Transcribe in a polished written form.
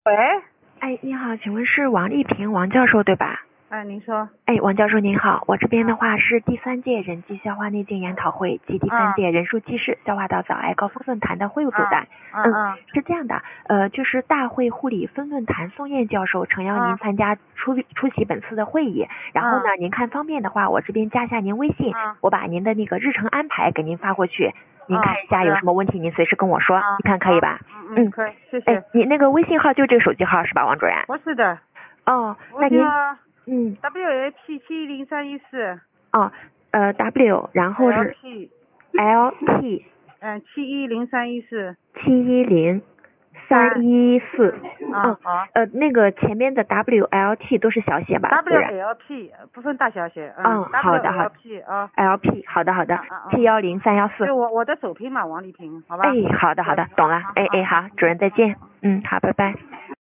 喂， 哎，你好，请问是王丽萍王教授对吧？ 您说。 哎，王教授您好，我这边的话是第3届人际消化内镜研讨会及第3届人数七室消化道早癌高峰论坛的会务组的。是这样的，就是大会护理分论坛宋燕教授诚邀您参加出席本次的会议，然后呢，您看方便的话，我这边加下您微信，我把您的那个日程安排给您发过去，您看一下有什么问题您随时跟我说，你看可以吧？ 可以，谢谢。 哎，你那个微信号就这个手机号是吧，王主任？ 不是的。 哦，那您 WAP70314。 哦，W 然后是 LT 7103114。 好。 那个前面的 WLT 都是小写吧 WLP 不分大小写。 好的 WLP 啊。 LP 好的7103114。 就我的首拼嘛，王丽萍，好吧？ 哎，好的，懂了。哎，好，主任再见。好，拜拜。